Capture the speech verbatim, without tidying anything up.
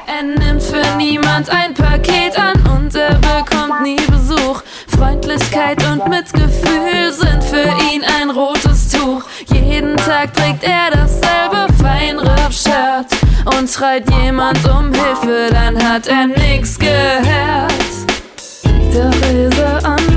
Er nimmt für niemand ein Paket an und er bekommt nie Besuch. Freundlichkeit und Mitgefühl sind für ihn ein rotes Tuch. Jeden Tag trägt er dasselbe Feinripp-Shirt und schreit jemand um Hilfe, dann hat er nix gehört. Doch ist er an